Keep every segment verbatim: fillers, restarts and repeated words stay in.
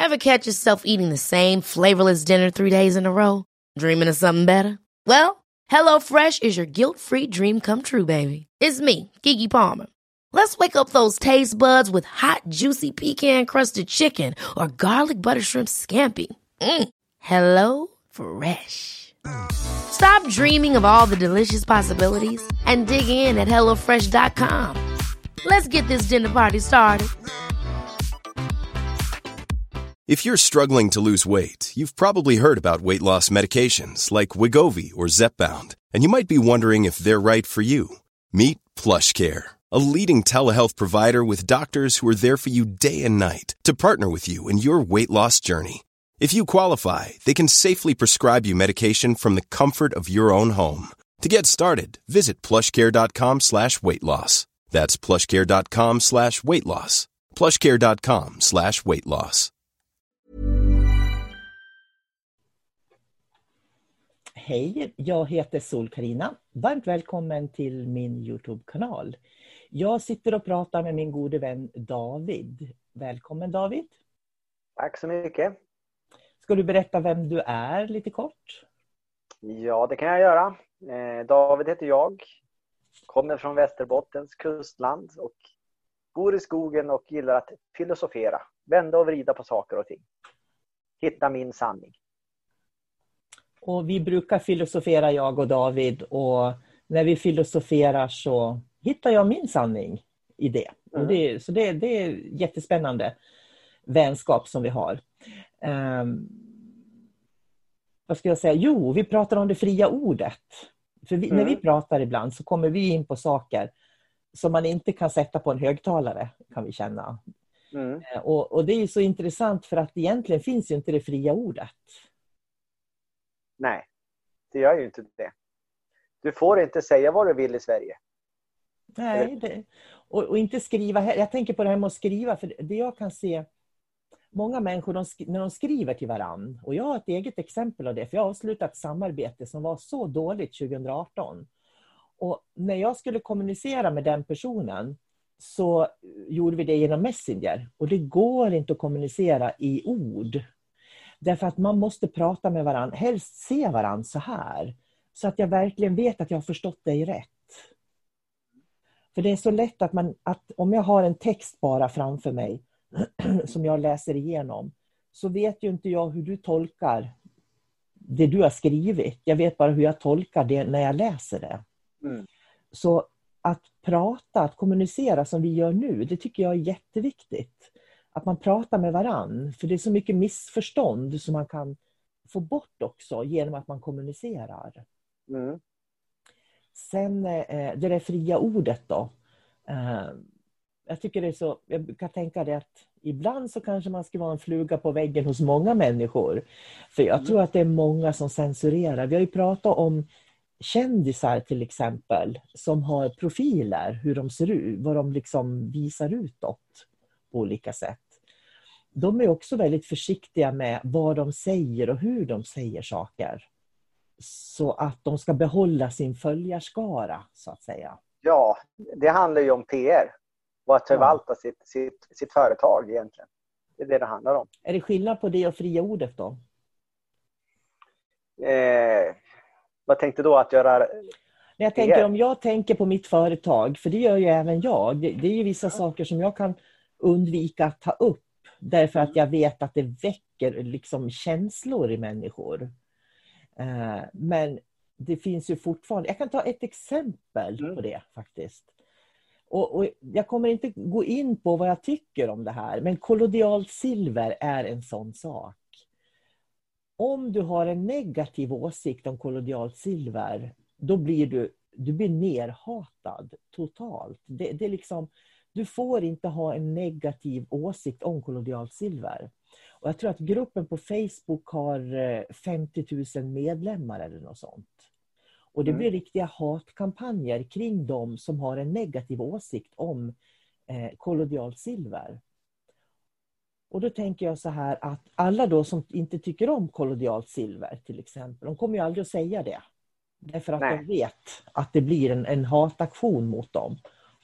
Ever catch yourself eating the same flavorless dinner three days in a row? Dreaming of something better? Well, HelloFresh is your guilt-free dream come true, baby. It's me, Keke Palmer. Let's wake up those taste buds with hot, juicy pecan-crusted chicken or garlic butter shrimp scampi. Mm. Hello Fresh. Stop dreaming of all the delicious possibilities and dig in at hello fresh dot com. Let's get this dinner party started. If you're struggling to lose weight, you've probably heard about weight loss medications like Wegovy or Zepbound, and you might be wondering if they're right for you. Meet PlushCare, a leading telehealth provider with doctors who are there for you day and night to partner with you in your weight loss journey. If you qualify, they can safely prescribe you medication from the comfort of your own home. To get started, visit plushcare.com slash weight loss. That's plushcare.com slash weight loss. plushcare.com slash weight loss. Hej, jag heter Sol-Carina. Varmt välkommen till min YouTube-kanal. Jag sitter och pratar med min gode vän David. Välkommen David. Tack så mycket. Ska du berätta vem du är lite kort? Ja, det kan jag göra. Eh, David heter jag. Kommer från Västerbottens kustland och bor i skogen och gillar att filosofera. Vända och vrida på saker och ting. Hitta min sanning. Och vi brukar filosofera, jag och David. Och när vi filosoferar så hittar jag min sanning i det. Mm. Och det så det, det är jättespännande vänskap som vi har. Um, vad ska jag säga? Jo, vi pratar om det fria ordet. För vi, mm. när vi pratar ibland så kommer vi in på saker som man inte kan sätta på en högtalare, kan vi känna. Mm. Uh, och, och det är ju så intressant för att egentligen finns ju inte det fria ordet. Nej, det gör ju inte det. Du får inte säga vad du vill i Sverige. Nej, det, och, och inte skriva. Jag tänker på det här med att skriva, för det jag kan se, många människor de, när de skriver till varann, och jag har ett eget exempel av det, för jag har avslutat ett samarbete som var så dåligt tjugo arton. Och när jag skulle kommunicera med den personen så gjorde vi det genom Messenger. Och det går inte att kommunicera i ord. Därför att man måste prata med varandra, helst se varandra så här. Så att jag verkligen vet att jag har förstått dig rätt. För det är så lätt att, man, att om jag har en text bara framför mig som jag läser igenom, så vet ju inte jag hur du tolkar det du har skrivit. Jag vet bara hur jag tolkar det när jag läser det. Mm. Så att prata, att kommunicera som vi gör nu, det tycker jag är jätteviktigt. Att man pratar med varann. För det är så mycket missförstånd som man kan få bort också genom att man kommunicerar. Mm. Sen eh, det där fria ordet då. Eh, jag tycker det är så, jag kan tänka det att ibland så kanske man ska vara en fluga på väggen hos många människor. För jag mm. tror att det är många som censurerar. Vi har ju pratat om kändisar till exempel som har profiler, hur de ser ut, vad de liksom visar utåt på olika sätt. De är också väldigt försiktiga med vad de säger och hur de säger saker. Så att de ska behålla sin följarskara, så att säga. Ja, det handlar ju om P R. Och att förvalta ja. sitt, sitt, sitt företag egentligen. Det är det det handlar om. Är det skillnad på det och fria ordet då? Eh, vad tänkte du att göra? Jag tänker om jag tänker på mitt företag, för det gör ju även jag. Det, det är ju vissa ja. saker som jag kan undvika att ta upp. Därför att jag vet att det väcker liksom känslor i människor. Eh, men det finns ju fortfarande... Jag kan ta ett exempel mm. på det faktiskt. Och, och jag kommer inte gå in på vad jag tycker om det här. Men kollodialt silver är en sån sak. Om du har en negativ åsikt om kollodialt silver, då blir du, du blir nerhatad totalt. Det, det är liksom... Du får inte ha en negativ åsikt om kollodialt silver. Och jag tror att gruppen på Facebook har femtio tusen medlemmar eller något sånt. Och det blir mm. riktiga hatkampanjer kring dem som har en negativ åsikt om eh, kollodialt silver. Och då tänker jag så här att alla då som inte tycker om kollodialt silver till exempel, de kommer ju aldrig att säga det. Därför att Nej. de vet att det blir en, en hataktion mot dem.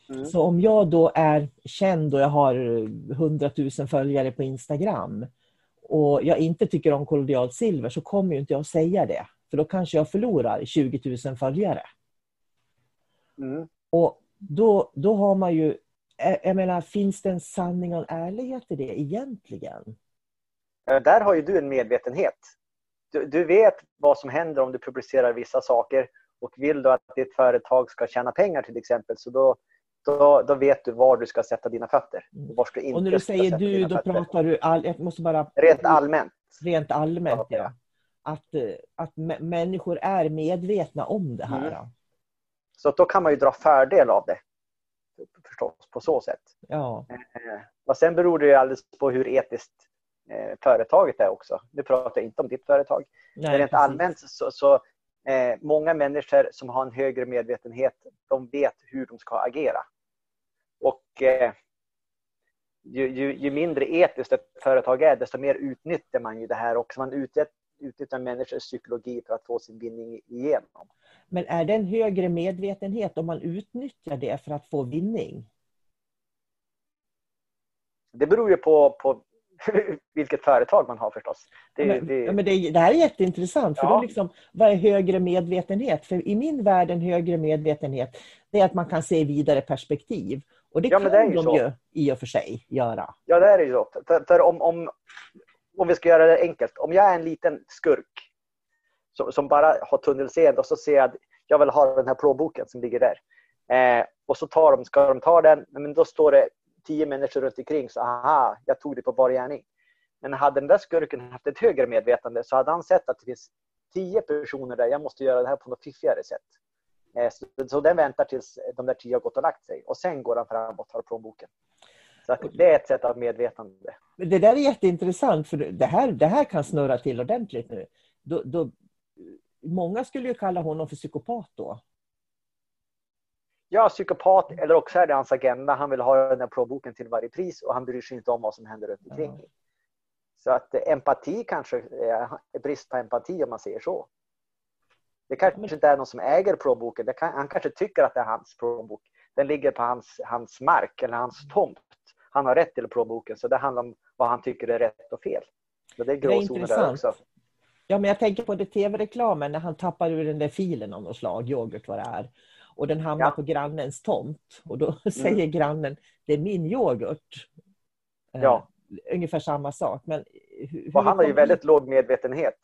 Mm. Så om jag då är känd och jag har hundratusen följare på Instagram och jag inte tycker om kollodialt silver, så kommer ju inte jag att säga det. För då kanske jag förlorar tjugotusen följare. Mm. Och då, då har man ju, jag menar, finns det en sanning och en ärlighet i det egentligen? Där har ju du en medvetenhet. Du, du vet vad som händer om du publicerar vissa saker, och vill du att ditt företag ska tjäna pengar till exempel, så då, då, då vet du var du ska sätta dina fötter. Och, var ska inte och när du säger du, då fötter. pratar du, all, jag måste bara... Rent allmänt. Rent allmänt, ja. Att, att människor är medvetna om det här. Mm. Så då kan man ju dra fördel av det. Förstås, på så sätt. Ja. Eh, och sen beror det ju alldeles på hur etiskt eh, företaget är också. Nu pratar jag inte om ditt företag. Nej, men rent precis. Allmänt så, så eh, många människor som har en högre medvetenhet, de vet hur de ska agera. Och eh, ju, ju, ju mindre etiskt ett företag är, desto mer utnyttjar man ju det här också. Man utnyttjar, utnyttjar människors psykologi för att få sin vinning igenom. Men är det en högre medvetenhet om man utnyttjar det för att få vinning? Det beror ju på, på vilket företag man har förstås. Det, men, det... Men det, det här är jätteintressant. För ja. Då liksom, vad är högre medvetenhet? För i min värld en högre medvetenhet, det är att man kan se vidare perspektiv. Och det ja, kan det de så. ju i och för sig göra. Ja, det är det ju så. För, för om, om, om vi ska göra det enkelt. Om jag är en liten skurk som, som bara har tunnelseende, och så ser jag att jag vill ha den här plånboken som ligger där. Eh, och så tar de, ska de ta den, men då står det tio människor runt omkring, så aha, jag tog det på bar gärning. Men hade den där skurken haft ett högre medvetande, så hade han sett att det finns tio personer där, jag måste göra det här på något fiffigare sätt. Eh, så, så den väntar tills de där tio har gått och lagt sig, och sen går han fram och tar plånboken. Så att det är ett sätt av medvetande. Det där är jätteintressant, för det här, det här kan snurra till ordentligt nu. Då, då, många skulle ju kalla honom för psykopat då. Ja, psykopat, eller också är det hans agenda. Han vill ha den här plånboken till varje pris, och han bryr sig inte om vad som händer runt omkring. Mm. Så att empati kanske är brist på empati, om man säger så. Det kanske mm. inte är någon som äger plånboken. Det kan, han kanske tycker att det är hans plånbok. Den ligger på hans, hans mark eller hans tomt. Han har rätt till plånboken, så det handlar om vad han tycker är rätt och fel. Så det är gråzoner där också. Ja, men jag tänker på det tv-reklamen när han tappar ur den där filen av något slag, yoghurt vad det är. Och den hamnar ja. på grannens tomt. Och då mm. säger grannen, det är min yoghurt. Ja. Uh, ungefär samma sak. Men hur, och han har ju väldigt hit... låg medvetenhet.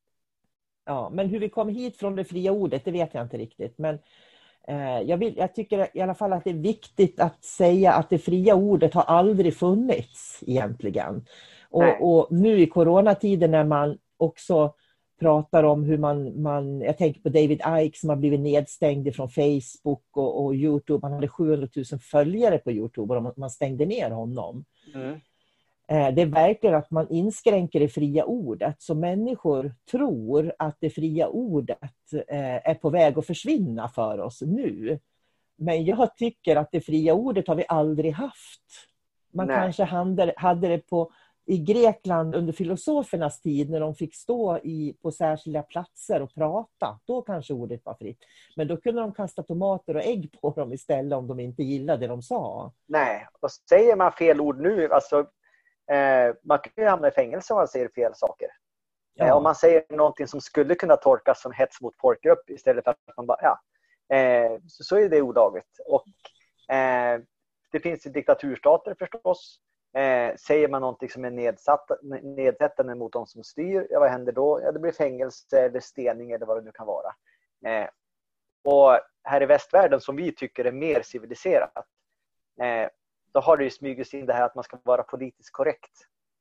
Ja, men hur vi kom hit från det fria ordet, det vet jag inte riktigt. Men uh, jag, vill, jag tycker i alla fall att det är viktigt att säga att det fria ordet har aldrig funnits egentligen. Och, och nu i coronatiden när man också pratar om hur man, man, jag tänker på David Icke som har blivit nedstängd från Facebook och, och YouTube. Han hade sjuhundratusen följare på YouTube och man stängde ner honom. Mm. Eh, det är verkligen att man inskränker det fria ordet. Så människor tror att det fria ordet eh, är på väg att försvinna för oss nu. Men jag tycker att det fria ordet har vi aldrig haft. Man Nej. kanske hade, hade det på i Grekland under filosofernas tid när de fick stå i, på särskilda platser och prata. Då kanske ordet var fritt. Men då kunde de kasta tomater och ägg på dem istället om de inte gillade det de sa. Nej, och säger man fel ord nu, alltså, eh, man kan ju hamna i fängelse om man säger fel saker. Ja. Eh, om man säger någonting som skulle kunna tolkas som hets mot folkgrupp istället för att man bara, ja, eh, så, så är det olagligt. Och eh, det finns i diktaturstater förstås. Eh, säger man någonting som är nedsatt, nedsättande mot de som styr, ja, vad händer då? Ja, det blir fängelse eller stening eller vad det nu kan vara. Eh, och här i västvärlden som vi tycker är mer civiliserat, eh, då har det ju smugits in det här att man ska vara politiskt korrekt.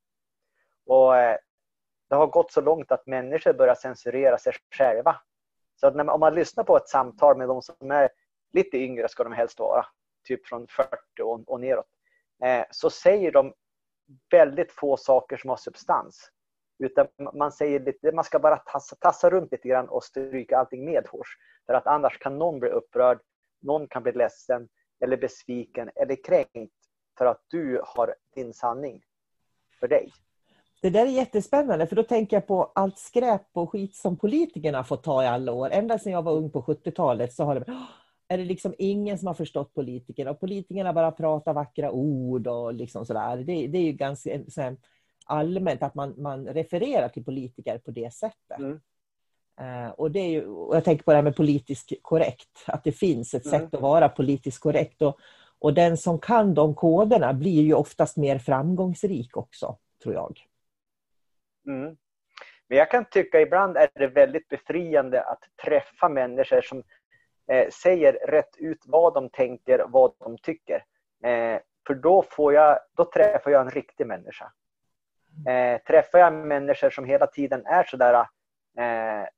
Och eh, det har gått så långt att människor börjar censurera sig själva. Så att när man, om man lyssnar på ett samtal med de som är lite yngre, ska de helst vara, typ från fyrtio och, och neråt, eh, så säger de väldigt få saker som har substans. Utan man säger lite, man ska bara tassa, tassa runt lite grann och stryka allting medhårs. För att annars kan någon bli upprörd, någon kan bli ledsen eller besviken eller kränkt för att du har din sanning för dig. Det där är jättespännande, för då tänker jag på allt skräp och skit som politikerna får ta i alla år. Ända sedan jag var ung på sjuttiotalet så har det är det liksom ingen som har förstått politikerna. Och politikerna bara pratar vackra ord och liksom sådär. Det, det är ju ganska så här, allmänt att man, man refererar till politiker på det sättet. Mm. Uh, och det är ju, och jag tänker på det här med politiskt korrekt. Att det finns ett mm. sätt att vara politiskt korrekt. Och, och den som kan de koderna blir ju oftast mer framgångsrik också, tror jag. Mm. Men jag kan tycka ibland är det väldigt befriande att träffa människor som eh, säger rätt ut vad de tänker, vad de tycker. Eh, för då, får jag, då träffar jag en riktig människa. Eh, träffar jag människor som hela tiden är sådär eh,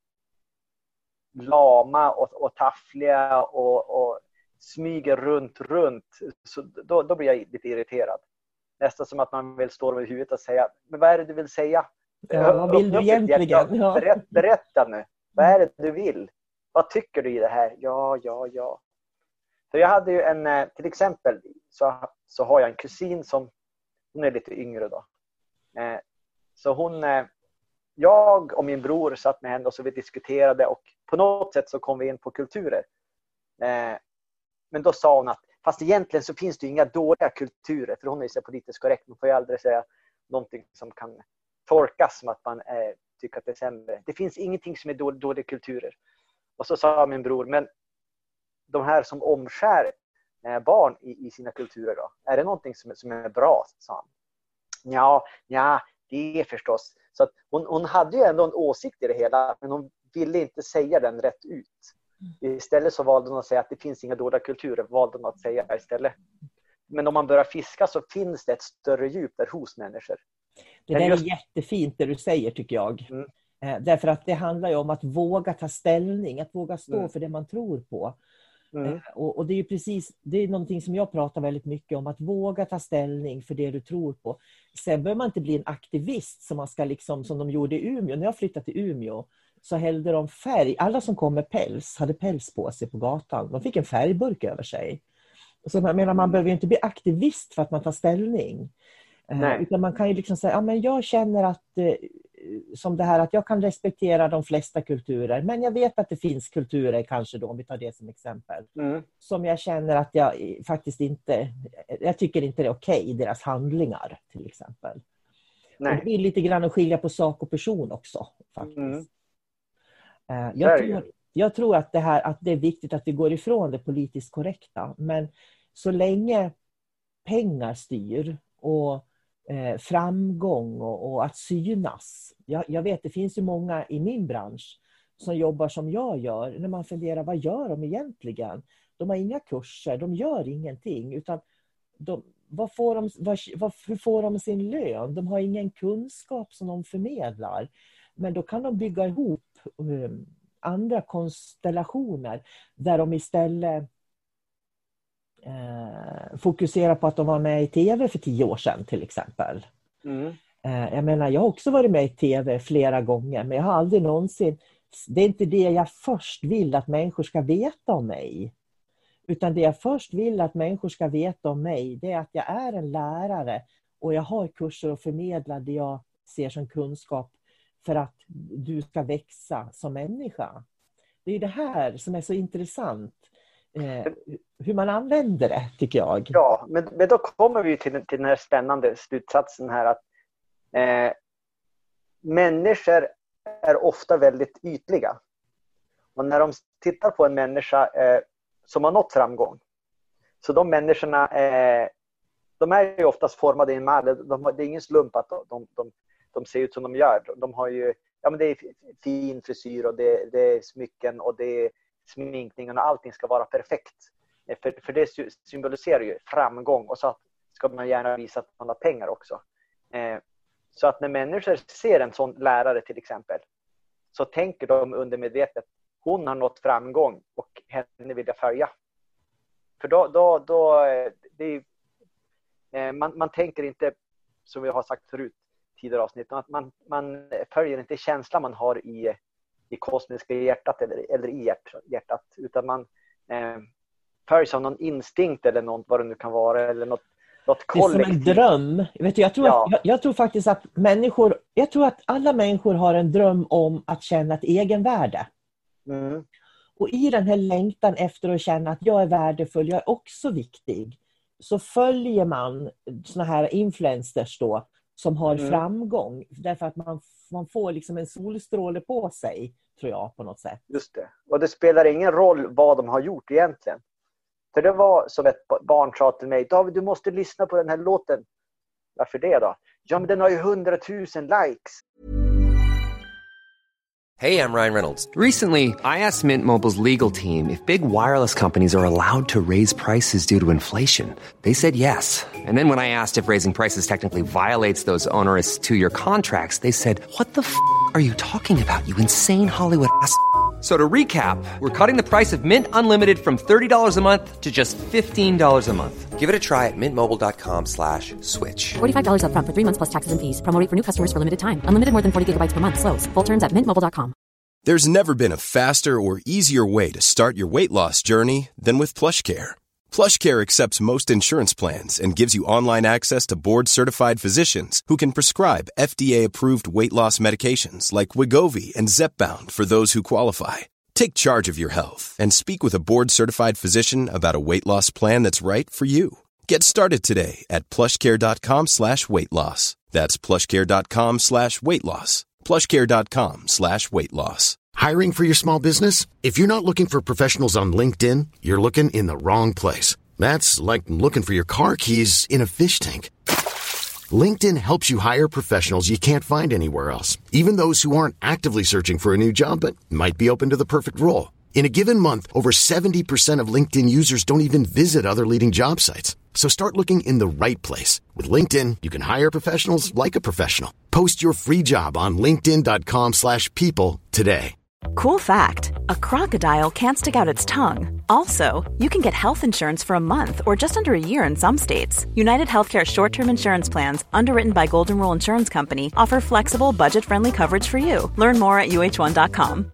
lama och, och taffliga och, och smyger runt, runt, så då, då blir jag lite irriterad. Nästan som att man vill stå över huvudet och säga, men vad är det du vill säga? Ja, vad vill du egentligen? Ja. Berätta, berätta nu. Vad är det du vill? Vad tycker du i det här? Ja, ja, ja. Så jag hade ju en, till exempel, så, så har jag en kusin som, hon är lite yngre då. Eh, så hon, eh, jag och min bror satt med henne och så vi diskuterade och på något sätt så kom vi in på kulturer. Eh, men då sa hon att, fast egentligen så finns det ju inga dåliga kulturer, för hon är så politiskt korrekt, man får ju aldrig säga någonting som kan tolkas som att man eh, tycker att det är sämre. Det finns ingenting som är dåliga, dåliga kulturer. Och så sa min bror, men de här som omskär eh, barn i, i sina kulturer då, är det någonting som, som är bra, sa han. Ja, ja, det är förstås. Så att hon, hon hade ju ändå en åsikt i det hela, men hon ville inte säga den rätt ut. Istället så valde hon att säga att det finns inga dåliga kulturer, valde hon att säga istället. Men om man börjar fiska så finns det ett större djup där hos människor. Det där just... är jättefint det du säger, tycker jag. Mm. Eh, därför att det handlar ju om att våga ta ställning, att våga stå mm. för det man tror på. Mm. Eh, och, och det är ju precis, det är någonting som jag pratar väldigt mycket om, att våga ta ställning för det du tror på. Sen behöver man inte bli en aktivist som man ska liksom, som de gjorde i Umeå. När jag flyttade till Umeå så hällde de färg, alla som kom med päls hade päls på sig på gatan. De fick en färgburk över sig. Så jag menar, man behöver ju inte bli aktivist för att man tar ställning. Nej. Utan man kan ju liksom säga, ja, men jag känner att eh, som det här att jag kan respektera de flesta kulturer, men jag vet att det finns kulturer, kanske då om vi tar det som exempel, mm. som jag känner att jag faktiskt inte, jag tycker inte det är okej, deras handlingar till exempel. Nej. Och det är lite grann att skilja på sak och person också faktiskt. Mm. Uh, jag, tror, jag tror att det här, att det är viktigt att vi går ifrån det politiskt korrekta, men så länge pengar styr och framgång och, och att synas. Jag, jag vet, det finns ju många i min bransch som jobbar som jag gör. När man funderar, vad gör de egentligen? De har inga kurser, de gör ingenting. Utan de, vad får de, vad, vad, hur får de sin lön? De har ingen kunskap som de förmedlar. Men då kan de bygga ihop um, andra konstellationer där de istället Eh, fokusera på att de var med i tv för tio år sedan till exempel. Mm. Eh, jag menar, jag har också varit med i tv flera gånger, men jag har aldrig någonsin, det är inte det jag först vill att människor ska veta om mig. Utan det jag först vill att människor ska veta om mig, det är att jag är en lärare och jag har kurser att förmedla det jag ser som kunskap för att du ska växa som människa. Det är det här som är så intressant. Eh, hur man använder det, tycker jag. Ja, men, men då kommer vi till, till den här spännande slutsatsen här att eh, människor är ofta väldigt ytliga. Och när de tittar på en människa eh, som har nått framgång, så de människorna eh, de är ju oftast formade i en mall. De, det är ingen slump att de, de, de, de ser ut som de gör. De har ju, ja, men det är fin frisyr och det, det är smycken och det är sminkningen och allting ska vara perfekt. För, för det symboliserar ju framgång, och så ska man gärna visa att man har pengar också. Eh, så att när människor ser en sån lärare till exempel, så tänker de undermedvetet, hon har nått framgång och henne vill jag följa. För då, då, då det är, eh, man, man tänker inte, som vi har sagt förut tidigare avsnitt, att man, man följer inte känslan man har i i kosmiska hjärtat eller, eller i hjärtat, utan man eh, följs av någon instinkt eller något, vad det nu kan vara, eller något, något kollektivt. Det är som en dröm. Vet du, jag, tror ja. att, jag, jag tror faktiskt att människor, jag tror att alla människor har en dröm om att känna ett egenvärde. Mm. Och i den här längtan efter att känna att jag är värdefull, jag är också viktig, så följer man såna här influencers då som har mm. framgång. Därför att man, man får liksom en solstråle på sig, tror jag, på något sätt. Just det. Och det spelar ingen roll vad de har gjort egentligen. För det var som ett barn sa till mig: David, du måste lyssna på den här låten. Varför det då? Ja, men den har ju hundratusen likes. Hey, I'm Ryan Reynolds. Recently, I asked Mint Mobile's legal team if big wireless companies are allowed to raise prices due to inflation. They said yes. And then when I asked if raising prices technically violates those onerous two-year contracts, they said, what the f*** are you talking about, you insane Hollywood ass f- So to recap, we're cutting the price of Mint Unlimited from thirty dollars a month to just fifteen dollars a month. Give it a try at mintmobile.com slash switch. forty-five dollars up front for three months plus taxes and fees. Promo rate for new customers for limited time. Unlimited more than forty gigabytes per month. Slows full terms at mint mobile dot com. There's never been a faster or easier way to start your weight loss journey than with PlushCare. PlushCare accepts most insurance plans and gives you online access to board-certified physicians who can prescribe F D A-approved weight loss medications like Wegovy and Zepbound for those who qualify. Take charge of your health and speak with a board-certified physician about a weight loss plan that's right for you. Get started today at plushcare.com slash weight loss. That's plushcare.com slash weight loss. plushcare.com slash weight loss. Hiring for your small business? If you're not looking for professionals on LinkedIn, you're looking in the wrong place. That's like looking for your car keys in a fish tank. LinkedIn helps you hire professionals you can't find anywhere else, even those who aren't actively searching for a new job but might be open to the perfect role. In a given month, over seventy percent of LinkedIn users don't even visit other leading job sites. So start looking in the right place. With LinkedIn, you can hire professionals like a professional. Post your free job on linkedin.com slash people today. Cool fact, a crocodile can't stick out its tongue. Also, you can get health insurance for a month or just under a year in some states. United Healthcare short-term insurance plans, underwritten by Golden Rule Insurance Company, offer flexible, budget-friendly coverage for you. Learn more at u h one dot com.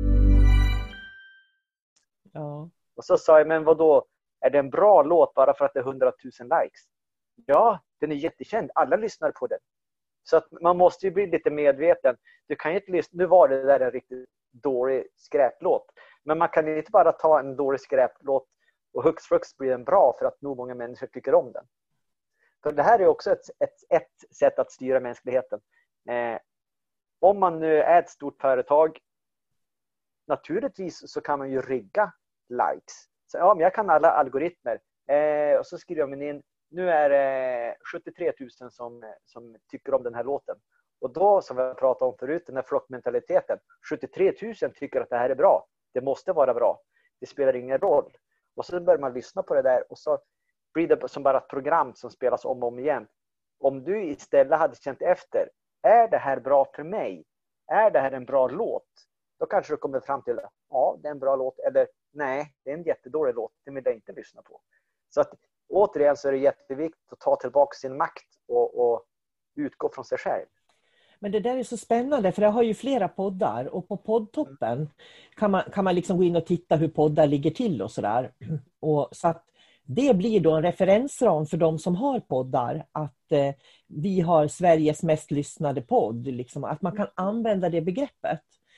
Ja. Och så sa jag, men vadå? Är det en bra låt bara för att det är hundratusen likes? Ja, den är jättekänd. Alla lyssnar på den. Så att man måste ju bli lite medveten. Du kan ju inte lyssna. Nu var det där en riktigt dålig skräplåt. Men man kan ju inte bara ta en dålig skräplåt och hux flux blir den bra för att nog många människor tycker om den. För det här är också ett, ett, ett sätt att styra mänskligheten. Eh, om man nu är ett stort företag, naturligtvis så kan man ju rigga likes. Så, ja, men jag kan alla algoritmer. Eh, och så skriver man in, nu är det sjuttiotre tusen som, som tycker om den här låten. Och då, som vi pratade om förut, den här flockmentaliteten. sjuttiotre tusen tycker att det här är bra. Det måste vara bra. Det spelar ingen roll. Och så börjar man lyssna på det där. Och så blir det som bara ett program som spelas om och om igen. Om du istället hade känt efter. Är det här bra för mig? Är det här en bra låt? Då kanske du kommer fram till, ja, det är en bra låt. Eller, nej, det är en jättedålig låt. Det vill jag inte lyssna på. Så att, återigen så är det jätteviktigt att ta tillbaka sin makt och, och utgå från sig själv. Men det där är så spännande, för jag har ju flera poddar och på poddtoppen kan man, kan man liksom gå in och titta hur poddar ligger till och sådär. Och så att det blir då en referensram för de som har poddar, att eh, vi har Sveriges mest lyssnade podd, liksom, att man kan använda det begreppet.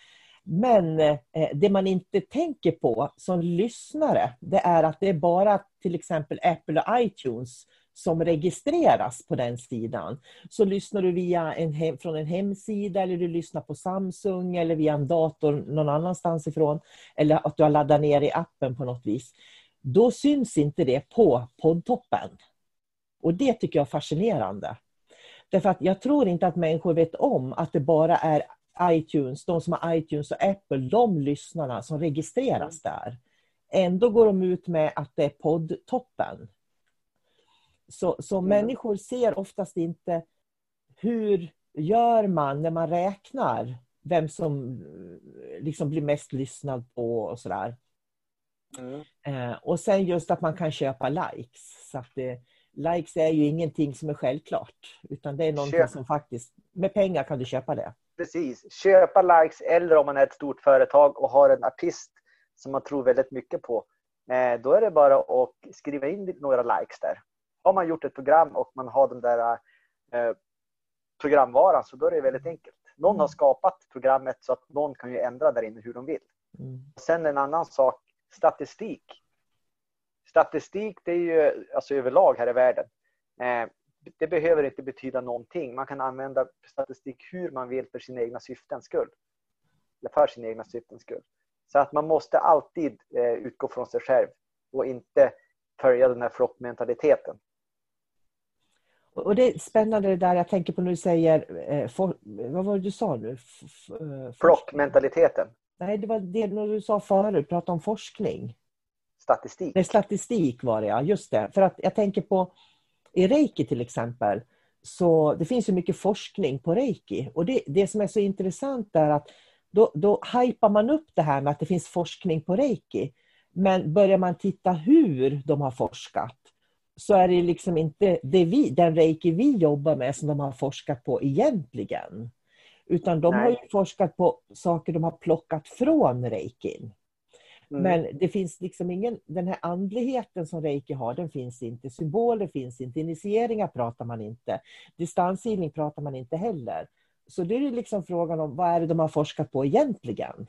Men eh, det man inte tänker på som lyssnare, det är att det är bara till exempel Apple och iTunes som registreras på den sidan. Så lyssnar du via en hem, från en hemsida, eller du lyssnar på Samsung eller via en dator någon annanstans ifrån, eller att du har laddat ner i appen på något vis, då syns inte det på poddtoppen. Och det tycker jag är fascinerande. Därför att jag tror inte att människor vet om att det bara är iTunes, de som har iTunes och Apple, de lyssnarna som registreras där. Ändå går de ut med att det är poddtoppen. Så, så mm. människor ser oftast inte hur gör man när man räknar vem som liksom blir mest lyssnad på och sådär. Mm. Eh, och sen just att man kan köpa likes. Så att det, likes är ju ingenting som är självklart, utan det är någonting Köp. som faktiskt, med pengar kan du köpa det. Precis, köpa likes, eller om man är ett stort företag och har en artist som man tror väldigt mycket på, eh, då är det bara att skriva in några likes där. Har man gjort ett program och man har den där eh, programvaran, så då är det väldigt enkelt. Någon har skapat programmet så att någon kan ju ändra där inne hur de vill. Mm. Sen en annan sak, statistik. Statistik, det är ju alltså överlag här i världen. Eh, det behöver inte betyda någonting. Man kan använda statistik hur man vill för sina egna syftens skull. Eller för sina egna syftens skull. Så att man måste alltid eh, utgå från sig själv och inte följa den här flockmentaliteten. Och det är spännande det där jag tänker på när du säger, eh, for, vad var det du sa nu? F, f, flockmentaliteten. Nej, det var det när du sa förut, prata om forskning. Statistik. Nej, statistik var det, ja, just det. För att jag tänker på i reiki till exempel, så det finns ju mycket forskning på reiki. Och det, det som är så intressant är att då, då hypar man upp det här med att det finns forskning på reiki. Men börjar man titta hur de har forskat, så är det liksom inte det vi, den reiki vi jobbar med som de har forskat på egentligen. Utan de Nej. har ju forskat på saker de har plockat från reikin. Mm. Men det finns liksom ingen, den här andligheten som reiki har, den finns inte. Symboler finns inte, initieringar pratar man inte. Distanshealing pratar man inte heller. Så det är ju liksom frågan om vad är det de har forskat på egentligen?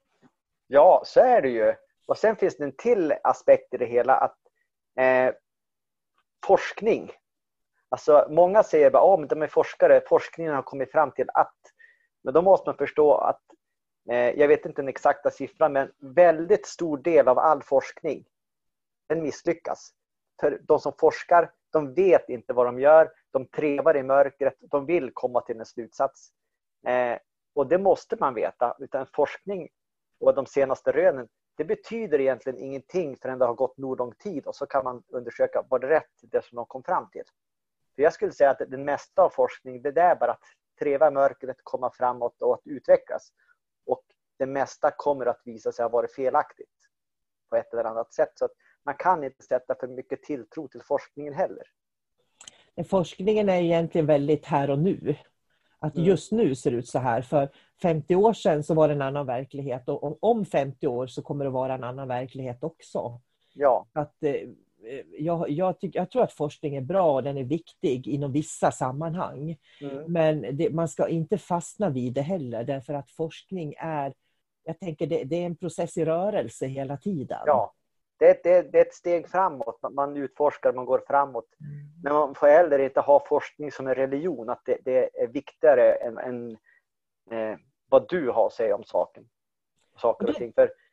Ja, så är det ju. Och sen finns det en till aspekt i det hela, att eh, forskning. Alltså många säger bara, ja, men de är forskare, forskningen har kommit fram till att. Men då måste man förstå att, eh, jag vet inte den exakta siffran, men väldigt stor del av all forskning, den misslyckas. För de som forskar, de vet inte vad de gör, de trevar i mörkret, de vill komma till en slutsats. Eh, och det måste man veta, utan forskning och de senaste rönen, det betyder egentligen ingenting förrän det har gått nog lång tid, och så kan man undersöka vad det är rätt det som de kom fram till. För jag skulle säga att det mesta av forskning, det är bara att treva i mörkret, komma framåt och att utvecklas. Och det mesta kommer att visa sig ha varit felaktigt på ett eller annat sätt. Så att man kan inte sätta för mycket tilltro till forskningen heller. Forskningen är egentligen väldigt här och nu. Att just nu ser det ut så här. För femtio år sedan så var det en annan verklighet. Och om femtio år så kommer det vara en annan verklighet också. Ja. Att, eh, jag, jag, tyck, jag tror att forskning är bra och den är viktig inom vissa sammanhang. Mm. Men det, man ska inte fastna vid det heller. Därför att forskning är, jag tänker det, det är en process i rörelse hela tiden. Ja. Det, det, det är ett steg framåt. Man utforskar, man går framåt. Mm. Men man får heller inte ha forskning som en religion. Att det, det är viktigare än, än eh, vad du har att säga om saken. Saker och ting. För...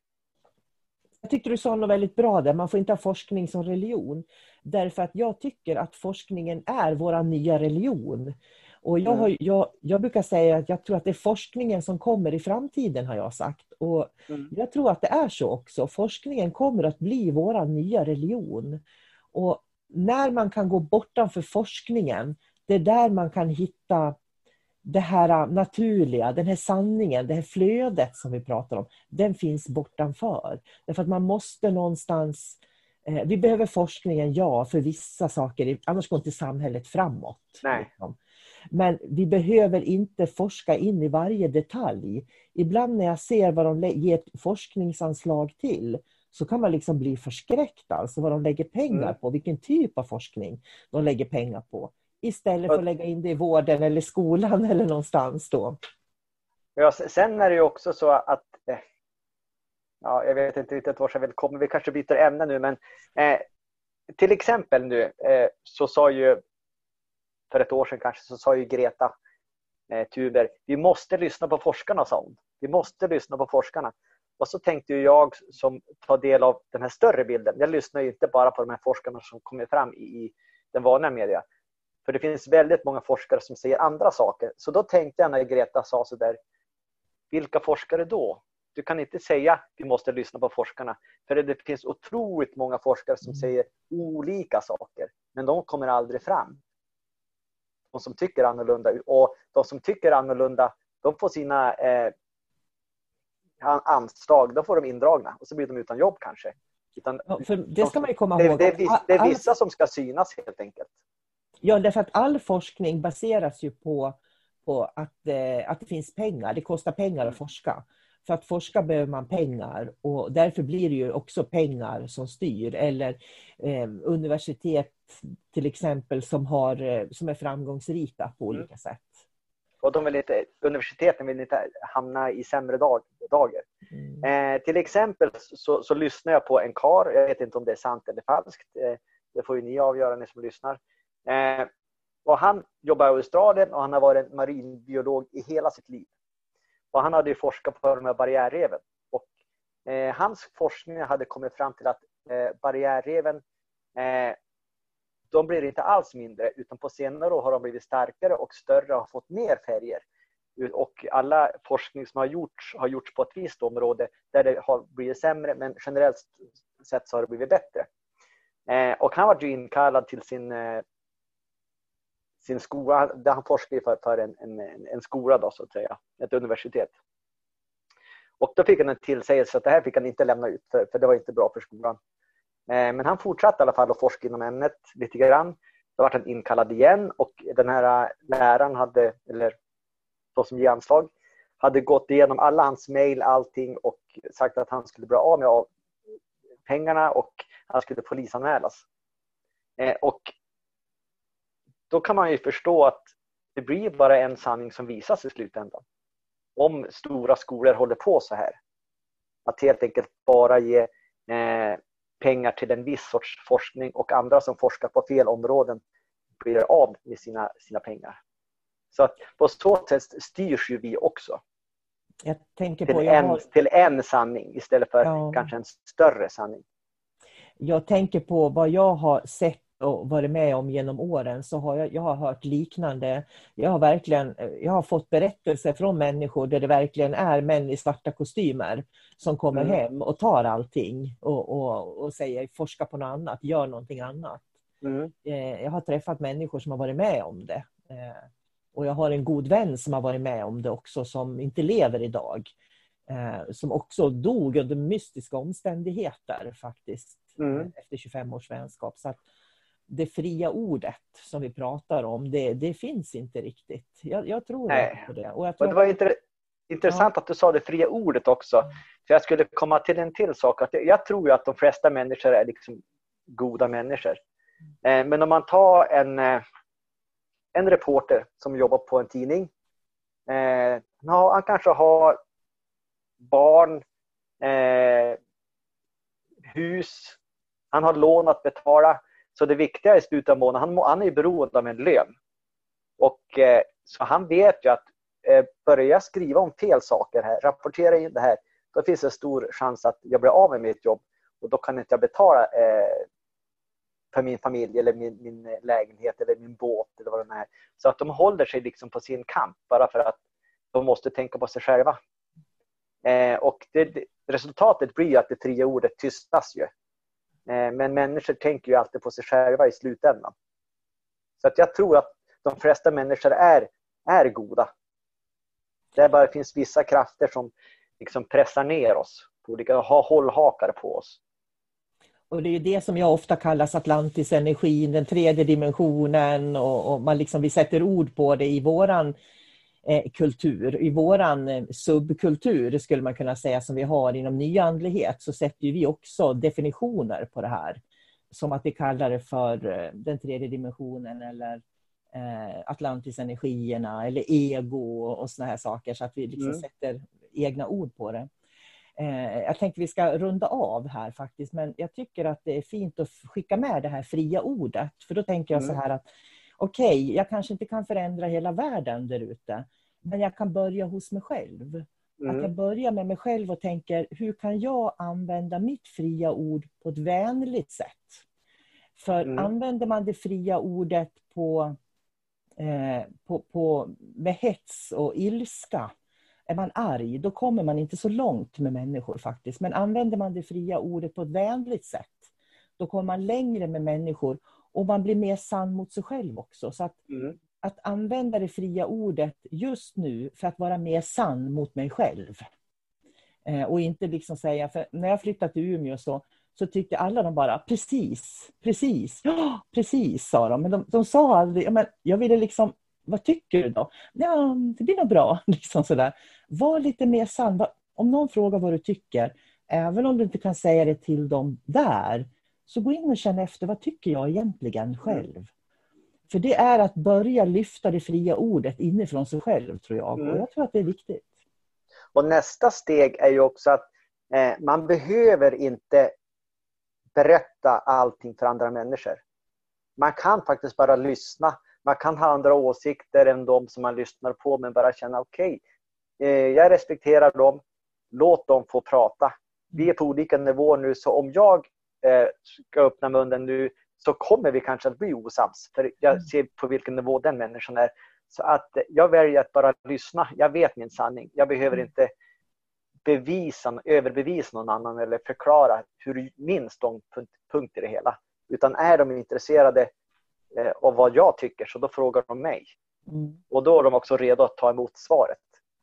Jag tycker du sa något väldigt bra där. Man får inte ha forskning som religion. Därför att jag tycker att forskningen är vår nya religion. Och jag, har, jag, jag brukar säga att jag tror att det är forskningen som kommer i framtiden, har jag sagt. Och mm. jag tror att det är så också. Forskningen kommer att bli vår nya religion. Och när man kan gå bortanför forskningen, det är där man kan hitta det här naturliga, den här sanningen, det här flödet som vi pratar om. Den finns bortanför. Därför att man måste någonstans... Eh, vi behöver forskningen, ja, för vissa saker. Annars går inte samhället framåt. Nej. Liksom. Men vi behöver inte forska in i varje detalj. Ibland när jag ser vad de ger ett forskningsanslag till, så kan man liksom bli förskräckt. Alltså vad de lägger pengar mm. på. Vilken typ av forskning de lägger pengar på. Istället för att lägga in det i vården eller skolan eller någonstans då. Ja, sen är det ju också så att, eh, ja, jag vet inte riktigt var jag vill komma. Vi kanske byter ämne nu, men eh, till exempel nu eh, så sa ju för ett år sedan kanske så sa ju Greta eh, Thunberg, vi måste lyssna på forskarna, sa hon. Vi måste lyssna på forskarna. Och så tänkte ju jag som tar del av den här större bilden. Jag lyssnar ju inte bara på de här forskarna som kommer fram i, i den vanliga media. För det finns väldigt många forskare som säger andra saker. Så då tänkte jag när Greta sa så där, vilka forskare då? Du kan inte säga vi måste lyssna på forskarna. För det finns otroligt många forskare som säger olika saker. Men de kommer aldrig fram. De som tycker annorlunda. Och de som tycker annorlunda, de får sina eh, anslag, då får de indragna. Och så blir de utan jobb kanske. Utan, ja, för det ska man ju komma det, ihåg. Det är, vis, det är vissa som ska synas helt enkelt. Ja, därför att all forskning baseras ju på, på att, eh, att det finns pengar. Det kostar pengar att forska. För att forska behöver man pengar. Och därför blir det ju också pengar som styr. Eller eh, universitet till exempel som, har, eh, som är framgångsrika på olika mm. sätt. Och de vill inte, universiteten vill inte hamna i sämre dag, dagar. Mm. Eh, till exempel så, så lyssnar jag på en kar, jag vet inte om det är sant eller falskt, eh, det får ju ni avgöra, ni som lyssnar. Eh, och han jobbar i Australien och han har varit en marinbiolog i hela sitt liv. Och han hade ju forskat på de här barriärreven. Och eh, hans forskning hade kommit fram till att eh, barriärreven, eh, de blir inte alls mindre, utan på senare år har de blivit starkare och större och har fått mer färger. Och alla forskning som har gjorts har gjorts på ett visst område där det har blivit sämre, men generellt sett så har det blivit bättre. Eh, och han var ju inkallad till sin, eh, sin skola, där han forskade för, för en, en, en skola då, så att säga, ett universitet. Och då fick han en tillsägelse att det här fick han inte lämna ut, för, för det var inte bra för skolan. Eh, men han fortsatte i alla fall att forska inom ämnet lite grann. Då var han inkallad igen och den här läraren hade, eller då som ger anslag, hade gått igenom alla hans mejl, allting och sagt att han skulle bli av med pengarna och han skulle polisanmälas. Eh, och då kan man ju förstå att det blir bara en sanning som visas i slutändan. Om stora skolor håller på så här. Att helt enkelt bara ge eh, pengar till en viss sorts forskning och andra som forskar på fel områden blir av med sina, sina pengar. Så att på så sätt styrs ju vi också. Jag tänker till, på, jag en, har... till en sanning istället för ja. kanske en större sanning. Jag tänker på vad jag har sett och varit med om genom åren, så har jag, jag har hört liknande. Jag har verkligen jag har fått berättelser från människor där det verkligen är män i svarta kostymer som kommer mm. hem och tar allting och, och, och säger forska på något annat, gör någonting annat. Mm. Eh, jag har träffat människor som har varit med om det. Eh, och jag har en god vän som har varit med om det också, som inte lever idag. Eh, som också dog under mystiska omständigheter faktiskt. Mm. Efter tjugofem års vänskap. Så att det fria ordet som vi pratar om, det, det finns inte riktigt. Jag, jag tror Nej. på det. Och jag tror och det var att... intressant ja. att du sa det fria ordet också. Mm. För jag skulle komma till en till sak. Att jag tror ju att de flesta människor är liksom goda människor. Mm. Eh, men om man tar en, en reporter som jobbar på en tidning. Eh, han kanske har barn, eh, hus, han har lån att betala. Så det viktiga i slutet av månaden, han, han är beroende av en lön. Och eh, så han vet ju att eh, börjar jag skriva om fel saker här, rapportera in det här, då finns det stor chans att jag blir av med mitt jobb. Och då kan inte jag betala eh, för min familj eller min, min lägenhet eller min båt eller vad det är. Så att de håller sig liksom på sin kamp bara för att de måste tänka på sig själva. Eh, och det, det, resultatet blir ju att det fria ordet tystas ju. Men människor tänker ju alltid på sig själva i slutändan. Så att jag tror att de flesta människor är, är goda. Det bara finns vissa krafter som liksom pressar ner oss. Olika, har hållhakar på oss. Och det är ju det som jag ofta kallas Atlantis-energin, den tredje dimensionen. Och, och man liksom, vi sätter ord på det i våran eh, kultur. I våran eh, subkultur skulle man kunna säga, som vi har inom nyandlighet, så sätter ju vi också definitioner på det här. Som att vi kallar det för eh, den tredje dimensionen eller eh, Atlantis-energierna eller ego och såna här saker. Så att vi liksom mm. sätter egna ord på det. Eh, jag tänkte vi ska runda av här faktiskt, men jag tycker att det är fint att skicka med det här fria ordet. För då tänker jag mm. så här att okej, okay, jag kanske inte kan förändra hela världen där ute. Men jag kan börja hos mig själv. Mm. Att jag börjar med mig själv och tänker, hur kan jag använda mitt fria ord på ett vänligt sätt? För mm. använder man det fria ordet på, eh, på, på, med hets och ilska, är man arg, då kommer man inte så långt med människor faktiskt. Men använder man det fria ordet på ett vänligt sätt, då kommer man längre med människor. Och man blir mer sann mot sig själv också. Så att, mm. att använda det fria ordet just nu för att vara mer sann mot mig själv. Eh, och inte liksom säga, för när jag flyttade till Umeå så, så tyckte alla de bara, precis, precis, ja, precis sa de. Men de, de sa aldrig, ja, men jag ville liksom, vad tycker du då? Ja, det blir nog bra. Liksom sådär. Var lite mer sann. Om någon frågar vad du tycker, även om du inte kan säga det till dem där, så gå in och känna efter, vad tycker jag egentligen själv? Mm. För det är att börja lyfta det fria ordet inifrån sig själv, tror jag. Mm. Och jag tror att det är viktigt. Och nästa steg är ju också att Eh, man behöver inte berätta allting för andra människor. Man kan faktiskt bara lyssna. Man kan ha andra åsikter än de som man lyssnar på, men bara känna okej, okay, eh, jag respekterar dem. Låt dem få prata. Vi är på olika nivåer nu, så om jag eh, ska öppna munnen nu så kommer vi kanske att bli osams. För jag ser på vilken nivå den människan är. Så att eh, jag väljer att bara lyssna. Jag vet min sanning. Jag behöver inte bevisa, överbevisa någon annan eller förklara hur min ståndpunkt i det hela. Utan är de intresserade eh, av vad jag tycker, så då frågar de mig. Mm. Och då är de också redo att ta emot svaret.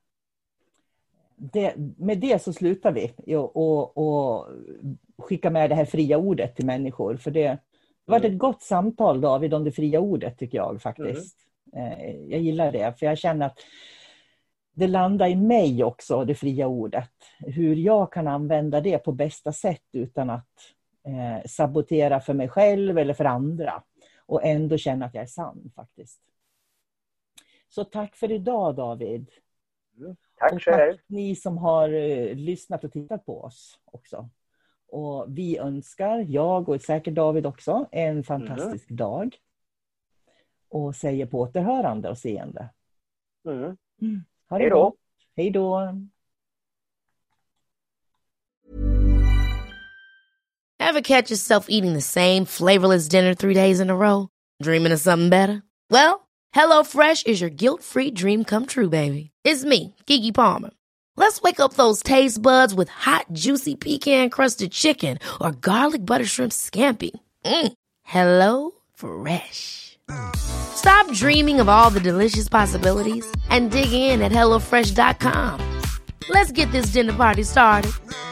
Det, med det så slutar vi och, och, och skicka med det här fria ordet till människor. För det var mm. ett gott samtal, David, om det fria ordet tycker jag faktiskt. Mm. Jag gillar det, för jag känner att det landar i mig också, det fria ordet. Hur jag kan använda det på bästa sätt utan att eh, sabotera för mig själv eller för andra. Och ändå känna att jag är sann faktiskt. Så tack för idag, David. Mm. Tack och själv. Tack ni som har uh, lyssnat och tittat på oss också. Och vi önskar, jag och säkert David också, en fantastisk mm. dag. Och säger på återhörande och seende. Mm. Mm. Ha det Hej då. Hej då. Ever catch yourself eating the same flavorless dinner three days in a row? Dreaming of something better? Well, HelloFresh is your guilt-free dream come true, baby. It's me, Keke Palmer. Let's wake up those taste buds with hot, juicy pecan-crusted chicken or garlic butter shrimp scampi. Mm. Hello Fresh. Stop dreaming of all the delicious possibilities and dig in at hello fresh dot com. Let's get this dinner party started.